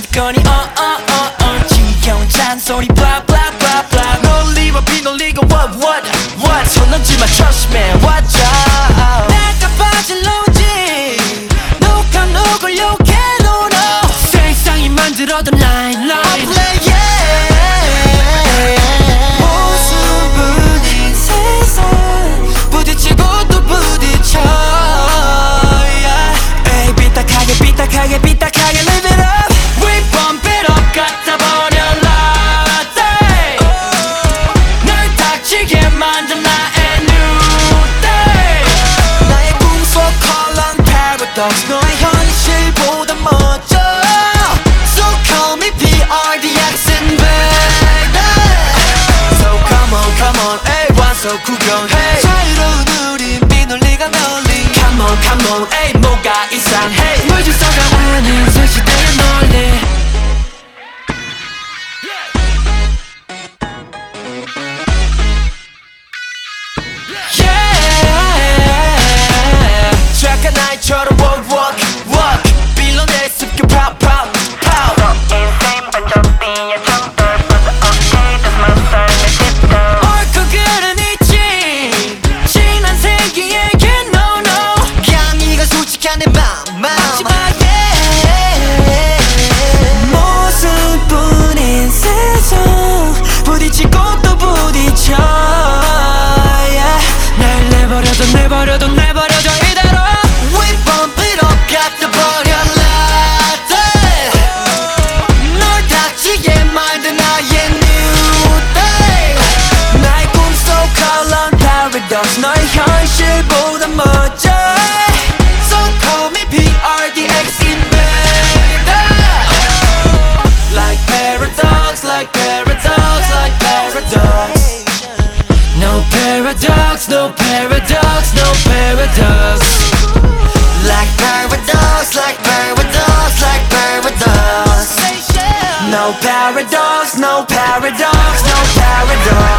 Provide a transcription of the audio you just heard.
거니 지겨운 잔소리 blah blah blah blah 논리와 비논리가 what 손 넘지 마 trust me watch out 내가 빠질 로지 누가 누굴 욕해도 no 세상이 만들어둔 line I play yeah 무슨 분인 세상 부딪히고 또 부딪혀 yeah. 삐딱하게 live it up We bump it up 갖다 버려 라떼 널 닥치게 만든 나의 new day 나의 꿈속 컬러는 paradox 너의 현실보다 멋져 So call me PRDX in baby So come on 에이 와서 구경해 자유로운 우린 비논리가 널리 Come on 에이 뭐가 이상해 물 질서가 아닌 새 시대의 논리 착한 아이처럼 walk 빌런의 습기 pop 인생 반전 삐에 청돌보다 okay That's my style 내 tiptoe 옳고 그른 있지 지난 세기에게 no 그냥 이건 솔직한 내 마지막에 모습뿐인 세상 부딪히고 또 부딪혀 yeah. 날 내버려둬 이대로 We bump it up 갖다 버려 라떼 널 닥치게 만든 나의 new day 나의 꿈속 컬러는 paradox 너의 현실보다 멋져 So call me PRDX in baby Like paradox No paradox Like paradox No paradox